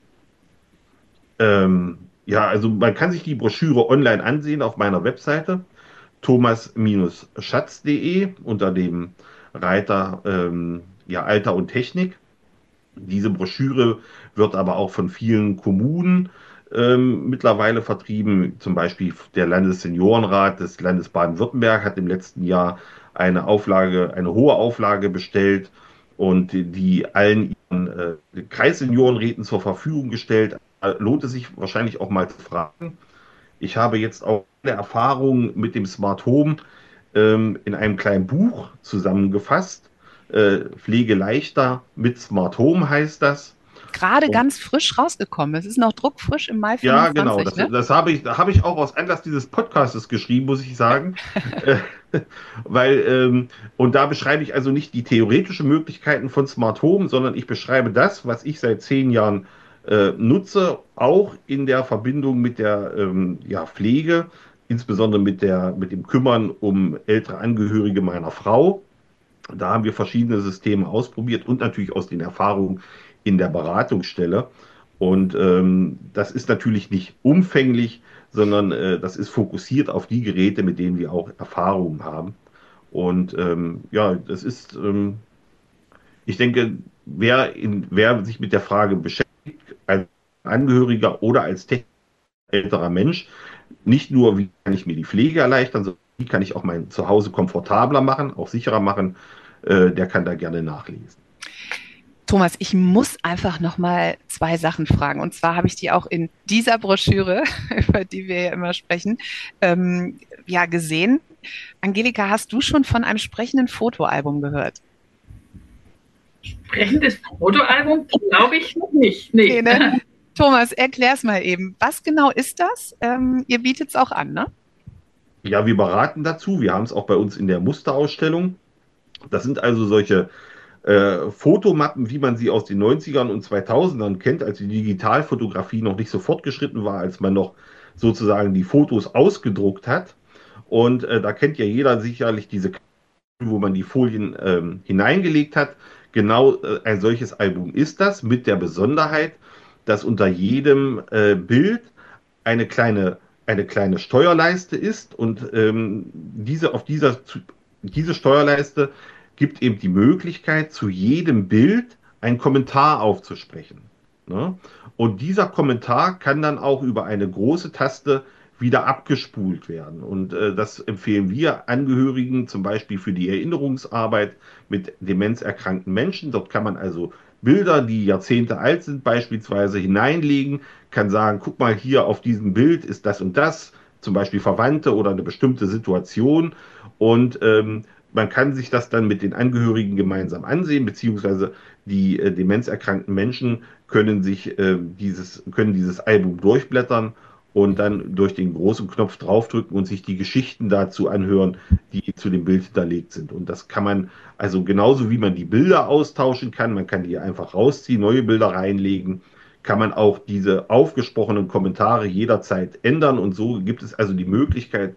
Ähm, ja, also man kann sich die Broschüre online ansehen auf meiner Webseite thomas schatz punkt de unter dem Reiter ähm, ja, Alter und Technik. Diese Broschüre wird aber auch von vielen Kommunen ähm, mittlerweile vertrieben. Zum Beispiel der Landesseniorenrat des Landes Baden-Württemberg hat im letzten Jahr eine Auflage, eine hohe Auflage bestellt und die allen ihren äh, Kreisseniorenräten zur Verfügung gestellt. Äh, Lohnt es sich wahrscheinlich auch mal zu fragen. Ich habe jetzt auch eine Erfahrung mit dem Smart Home ähm, in einem kleinen Buch zusammengefasst. Äh, Pflege leichter mit Smart Home heißt das. Gerade Und ganz frisch rausgekommen. Es ist noch druckfrisch im Mai ja, genau, fünfundzwanzig, das, ne? das habe ich, da habe ich auch aus Anlass dieses Podcastes geschrieben, muss ich sagen. Äh, weil, ähm, und da beschreibe ich also nicht die theoretischen Möglichkeiten von Smart Home, sondern ich beschreibe das, was ich seit zehn Jahren äh, nutze, auch in der Verbindung mit der ähm, ja, Pflege, insbesondere mit der, mit dem Kümmern um ältere Angehörige meiner Frau. Da haben wir verschiedene Systeme ausprobiert und natürlich aus den Erfahrungen in der Beratungsstelle. Und ähm, das ist natürlich nicht umfänglich, sondern äh, das ist fokussiert auf die Geräte, mit denen wir auch Erfahrungen haben. Und ähm, ja, das ist, ähm, ich denke, wer, in, wer sich mit der Frage beschäftigt, als Angehöriger oder als technisch älterer Mensch, nicht nur, wie kann ich mir die Pflege erleichtern, sondern wie kann ich auch mein Zuhause komfortabler machen, auch sicherer machen, äh, der kann da gerne nachlesen. Thomas, ich muss einfach noch mal zwei Sachen fragen. Und zwar habe ich die auch in dieser Broschüre, über die wir ja immer sprechen, ähm, ja, gesehen. Angelika, hast du schon von einem sprechenden Fotoalbum gehört? Sprechendes Fotoalbum glaube ich noch nicht. Nee. Nee, ne? Thomas, erklär's mal eben. Was genau ist das? Ähm, ihr bietet es auch an, ne? Ja, wir beraten dazu. Wir haben es auch bei uns in der Musterausstellung. Das sind also solche äh, Fotomappen, wie man sie aus den neunzigern und zweitausendern kennt, als die Digitalfotografie noch nicht so fortgeschritten war, als man noch sozusagen die Fotos ausgedruckt hat. Und äh, da kennt ja jeder sicherlich diese, wo man die Folien ähm, hineingelegt hat. Genau äh, ein solches Album ist das, mit der Besonderheit, dass unter jedem äh, Bild eine kleine, eine kleine Steuerleiste ist und ähm, diese, auf dieser, diese Steuerleiste gibt eben die Möglichkeit, zu jedem Bild einen Kommentar aufzusprechen. Ne? Und dieser Kommentar kann dann auch über eine große Taste wieder abgespult werden. Und äh, das empfehlen wir Angehörigen zum Beispiel für die Erinnerungsarbeit mit demenzerkrankten Menschen. Dort kann man also Bilder, die Jahrzehnte alt sind, beispielsweise hineinlegen, kann sagen, guck mal, hier auf diesem Bild ist das und das, zum Beispiel Verwandte oder eine bestimmte Situation. Und ähm, man kann sich das dann mit den Angehörigen gemeinsam ansehen, beziehungsweise die äh, demenzerkrankten Menschen können sich äh, dieses, können dieses Album durchblättern und dann durch den großen Knopf draufdrücken und sich die Geschichten dazu anhören, die zu dem Bild hinterlegt sind. Und das kann man, also genauso wie man die Bilder austauschen kann, man kann die einfach rausziehen, neue Bilder reinlegen, kann man auch diese aufgesprochenen Kommentare jederzeit ändern. Und so gibt es also die Möglichkeit,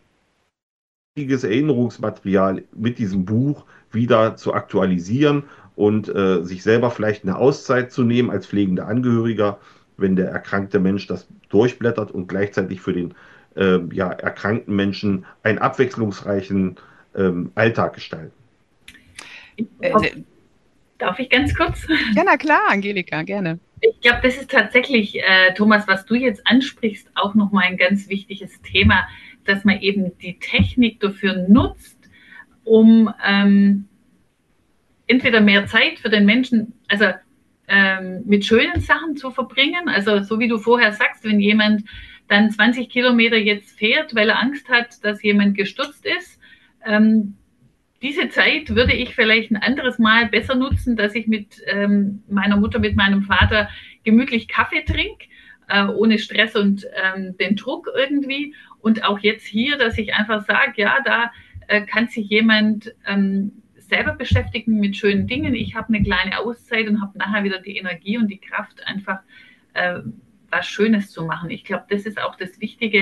Erinnerungsmaterial mit diesem Buch wieder zu aktualisieren und äh, sich selber vielleicht eine Auszeit zu nehmen als pflegender Angehöriger, wenn der erkrankte Mensch das durchblättert und gleichzeitig für den äh, ja, erkrankten Menschen einen abwechslungsreichen ähm, Alltag gestalten. Äh, Darf ich ganz kurz? ja, na klar, Angelika, gerne. Ich glaube, das ist tatsächlich, äh, Thomas, was du jetzt ansprichst, auch nochmal ein ganz wichtiges Thema, dass man eben die Technik dafür nutzt, um ähm, entweder mehr Zeit für den Menschen, also ähm, mit schönen Sachen zu verbringen. Also so wie du vorher sagst, wenn jemand dann zwanzig Kilometer jetzt fährt, weil er Angst hat, dass jemand gestürzt ist, ähm, diese Zeit würde ich vielleicht ein anderes Mal besser nutzen, dass ich mit ähm, meiner Mutter, mit meinem Vater gemütlich Kaffee trinke, äh, ohne Stress und ähm, den Druck irgendwie. Und auch jetzt hier, dass ich einfach sage, ja, da äh, kann sich jemand ähm, selber beschäftigen mit schönen Dingen. Ich habe eine kleine Auszeit und habe nachher wieder die Energie und die Kraft, einfach äh, was Schönes zu machen. Ich glaube, das ist auch das Wichtige,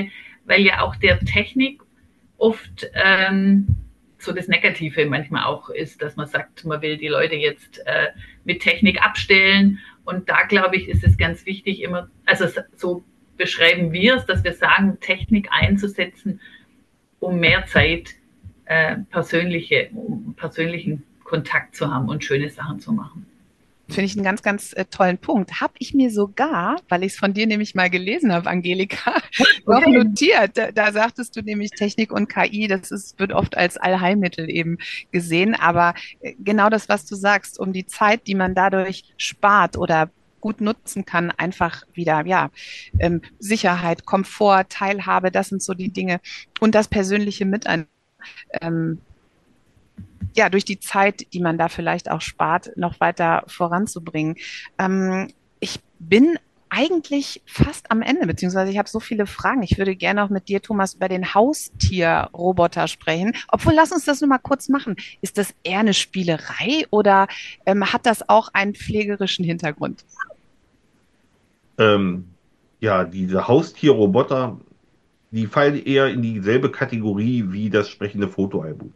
weil ja auch der Technik oft ähm, so das Negative manchmal auch ist, dass man sagt, man will die Leute jetzt äh, mit Technik abstellen. Und da, glaube ich, ist es ganz wichtig, immer, also so beschreiben wir es, dass wir sagen, Technik einzusetzen, um mehr Zeit äh, persönliche, um persönlichen Kontakt zu haben und schöne Sachen zu machen. Finde ich einen ganz, ganz äh, tollen Punkt. Habe ich mir sogar, weil ich es von dir nämlich mal gelesen habe, Angelika, noch Okay. notiert. Da, da sagtest du nämlich Technik und K I, das ist, wird oft als Allheilmittel eben gesehen. Aber äh, genau das, was du sagst, um die Zeit, die man dadurch spart oder gut nutzen kann, einfach wieder, ja, ähm, Sicherheit, Komfort, Teilhabe, das sind so die Dinge. Und das persönliche Miteinander. Ähm, ja, durch die Zeit, die man da vielleicht auch spart, noch weiter voranzubringen. Ähm, ich bin eigentlich fast am Ende, beziehungsweise ich habe so viele Fragen. Ich würde gerne auch mit dir, Thomas, über den Haustierroboter sprechen. Obwohl, lass uns das nur mal kurz machen. Ist das eher eine Spielerei oder ähm, hat das auch einen pflegerischen Hintergrund? Ähm, ja, diese Haustierroboter, die fallen eher in dieselbe Kategorie wie das sprechende Fotoalbum.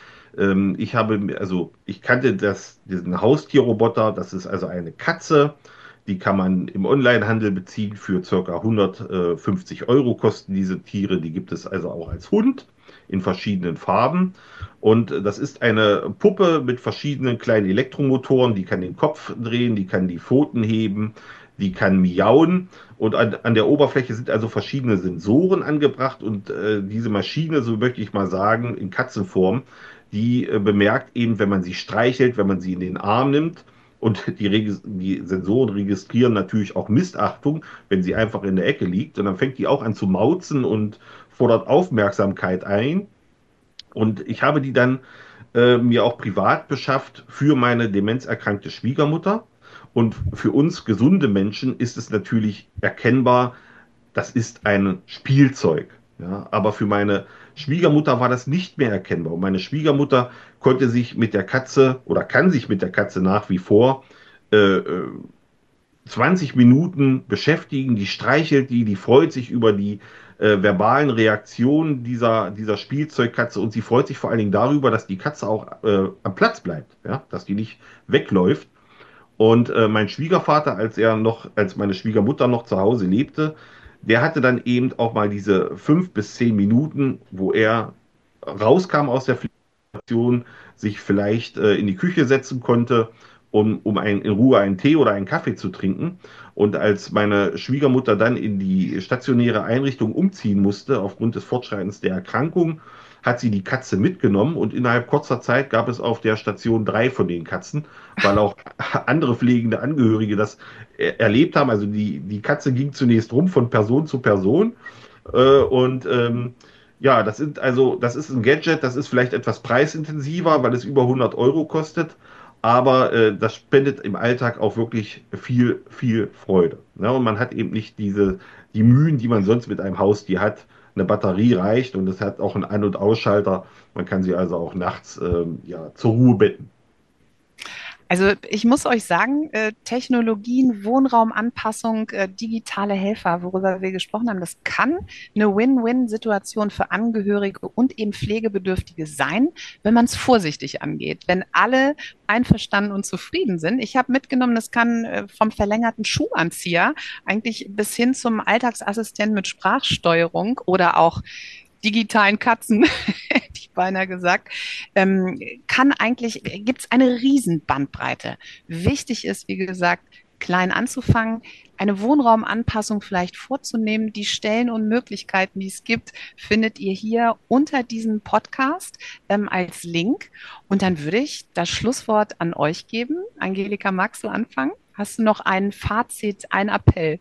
Ähm, ich habe, also ich kannte das, diesen Haustierroboter, das ist also eine Katze, die kann man im Onlinehandel beziehen für ca. hundertfünfzig Euro kosten diese Tiere, die gibt es also auch als Hund in verschiedenen Farben. Und das ist eine Puppe mit verschiedenen kleinen Elektromotoren, die kann den Kopf drehen, die kann die Pfoten heben, die kann miauen. Und an, an der Oberfläche sind also verschiedene Sensoren angebracht und äh, diese Maschine, so möchte ich mal sagen, in Katzenform, die äh, bemerkt eben, wenn man sie streichelt, wenn man sie in den Arm nimmt. Und die, Regis- die Sensoren registrieren natürlich auch Missachtung, wenn sie einfach in der Ecke liegt. Und dann fängt die auch an zu mauzen und fordert Aufmerksamkeit ein. Und ich habe die dann äh, mir auch privat beschafft für meine demenzerkrankte Schwiegermutter. Und für uns gesunde Menschen ist es natürlich erkennbar, das ist ein Spielzeug. Ja, aber für meine Schwiegermutter war das nicht mehr erkennbar. Und meine Schwiegermutter konnte sich mit der Katze oder kann sich mit der Katze nach wie vor äh, äh, zwanzig Minuten beschäftigen. Die streichelt die, die freut sich über die äh, verbalen Reaktionen dieser, dieser Spielzeugkatze und sie freut sich vor allen Dingen darüber, dass die Katze auch äh, am Platz bleibt, ja, dass die nicht wegläuft. Und äh, mein Schwiegervater, als er noch, als meine Schwiegermutter noch zu Hause lebte, der hatte dann eben auch mal diese fünf bis zehn Minuten, wo er rauskam aus der Pflegestation, sich vielleicht äh, in die Küche setzen konnte, um, um ein, in Ruhe einen Tee oder einen Kaffee zu trinken. Und als meine Schwiegermutter dann in die stationäre Einrichtung umziehen musste, aufgrund des Fortschreitens der Erkrankung, hat sie die Katze mitgenommen und innerhalb kurzer Zeit gab es auf der Station drei von den Katzen, weil auch andere pflegende Angehörige das er erlebt haben. Also die, die Katze ging zunächst rum von Person zu Person äh, und ähm, ja, das sind also, das ist ein Gadget, das ist vielleicht etwas preisintensiver, weil es über hundert Euro kostet, aber äh, das spendet im Alltag auch wirklich viel, viel Freude. Ne? Und man hat eben nicht diese, die Mühen, die man sonst mit einem Haustier hat. Eine Batterie reicht und es hat auch einen An- und Ausschalter. Man kann sie also auch nachts ähm, ja, zur Ruhe betten. Also ich muss euch sagen, äh, Technologien, Wohnraumanpassung, äh, digitale Helfer, worüber wir gesprochen haben, das kann eine Win-Win-Situation für Angehörige und eben Pflegebedürftige sein, wenn man es vorsichtig angeht. Wenn alle einverstanden und zufrieden sind. Ich habe mitgenommen, das kann äh, vom verlängerten Schuhanzieher eigentlich bis hin zum Alltagsassistenten mit Sprachsteuerung oder auch digitalen Katzen, hätte ich beinahe gesagt, ähm, kann eigentlich, gibt es eine Riesenbandbreite. Wichtig ist, wie gesagt, klein anzufangen, eine Wohnraumanpassung vielleicht vorzunehmen. Die Stellen und Möglichkeiten, die es gibt, findet ihr hier unter diesem Podcast ähm, als Link. Und dann würde ich das Schlusswort an euch geben. Angelika, magst du anfangen? Hast du noch ein Fazit, ein Appell?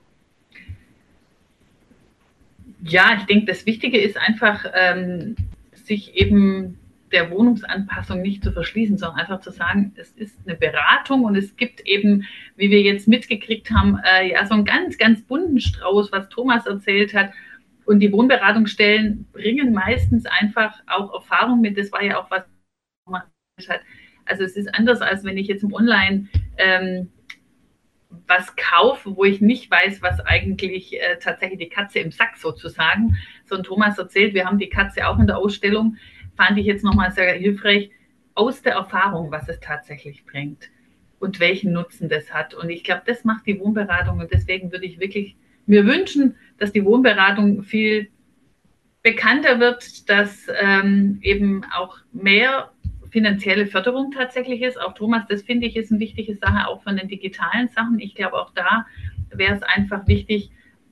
Ja, ich denke, das Wichtige ist einfach, ähm, sich eben der Wohnungsanpassung nicht zu verschließen, sondern einfach zu sagen, es ist eine Beratung und es gibt eben, wie wir jetzt mitgekriegt haben, äh, ja so einen ganz, ganz bunten Strauß, was Thomas erzählt hat. Und die Wohnberatungsstellen bringen meistens einfach auch Erfahrung mit. Das war ja auch was Thomas erzählt hat. Also es ist anders, als wenn ich jetzt im Online ähm, was kaufe, wo ich nicht weiß, was eigentlich äh, tatsächlich die Katze im Sack sozusagen. So ein Thomas erzählt, wir haben die Katze auch in der Ausstellung, fand ich jetzt nochmal sehr hilfreich, aus der Erfahrung, was es tatsächlich bringt und welchen Nutzen das hat. Und ich glaube, das macht die Wohnberatung und deswegen würde ich wirklich mir wünschen, dass die Wohnberatung viel bekannter wird, dass ähm, eben auch mehr finanzielle Förderung tatsächlich ist. Auch Thomas, das finde ich, ist eine wichtige Sache, auch von den digitalen Sachen. Ich glaube, auch da wäre es einfach wichtig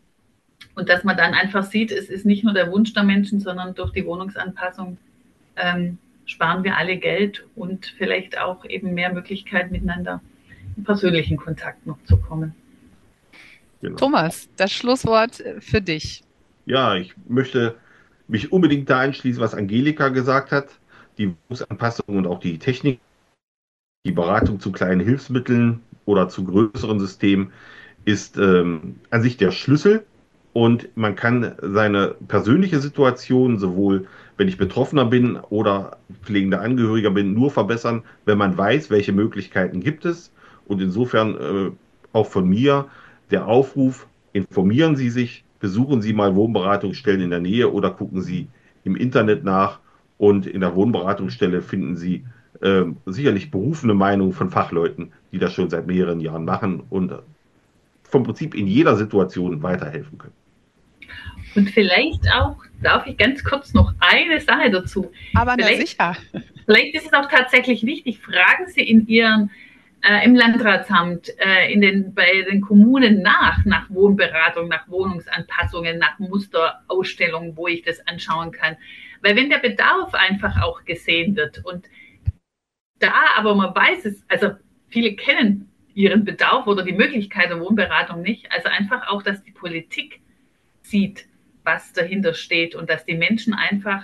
und dass man dann einfach sieht, es ist nicht nur der Wunsch der Menschen, sondern durch die Wohnungsanpassung ähm, sparen wir alle Geld und vielleicht auch eben mehr Möglichkeit, miteinander in persönlichen Kontakt noch zu kommen. Genau. Thomas, das Schlusswort für dich. Ja, ich möchte mich unbedingt da einschließen, was Angelika gesagt hat. Die Wohnungsanpassung und auch die Technik, die Beratung zu kleinen Hilfsmitteln oder zu größeren Systemen ist ähm, an sich der Schlüssel. Und man kann seine persönliche Situation, sowohl wenn ich Betroffener bin oder pflegender Angehöriger bin, nur verbessern, wenn man weiß, welche Möglichkeiten gibt es. Und insofern äh, auch von mir der Aufruf, informieren Sie sich, besuchen Sie mal Wohnberatungsstellen in der Nähe oder gucken Sie im Internet nach. Und in der Wohnberatungsstelle finden Sie äh, sicherlich berufene Meinungen von Fachleuten, die das schon seit mehreren Jahren machen und vom Prinzip in jeder Situation weiterhelfen können. Und vielleicht auch, darf ich ganz kurz noch eine Sache dazu. Aber na sicher. Vielleicht ist es auch tatsächlich wichtig, fragen Sie in Ihren, äh, im Landratsamt, äh, in den, bei den Kommunen nach, nach Wohnberatung, nach Wohnungsanpassungen, nach Musterausstellungen, wo ich das anschauen kann. Weil wenn der Bedarf einfach auch gesehen wird und da aber man weiß es, also viele kennen ihren Bedarf oder die Möglichkeit der Wohnberatung nicht, also einfach auch, dass die Politik sieht, was dahinter steht und dass die Menschen einfach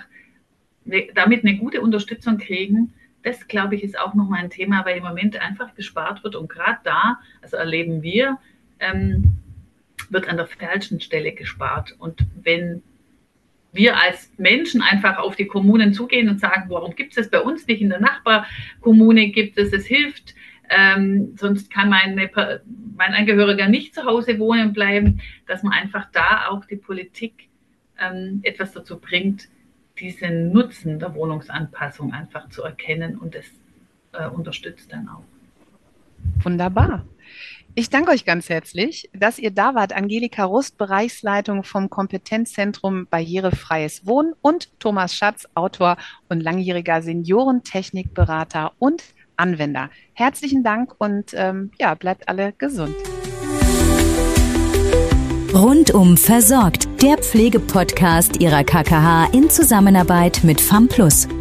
damit eine gute Unterstützung kriegen, das, glaube ich, ist auch nochmal ein Thema, weil im Moment einfach gespart wird und gerade da, also erleben wir, ähm, wird an der falschen Stelle gespart. Und wenn wir als Menschen einfach auf die Kommunen zugehen und sagen, warum gibt es bei uns nicht, in der Nachbarkommune gibt es, es hilft, ähm, sonst kann meine, mein Angehöriger nicht zu Hause wohnen bleiben, dass man einfach da auch die Politik ähm, etwas dazu bringt, diesen Nutzen der Wohnungsanpassung einfach zu erkennen und das äh, unterstützt dann auch. Wunderbar. Ich danke euch ganz herzlich, dass ihr da wart. Angelika Rust, Bereichsleitung vom Kompetenzzentrum Barrierefreies Wohnen und Thomas Schatz, Autor und langjähriger Seniorentechnikberater und Anwender. Herzlichen Dank und ähm, ja, bleibt alle gesund. Rundum versorgt, der Pflegepodcast Ihrer K K H in Zusammenarbeit mit FAMplus.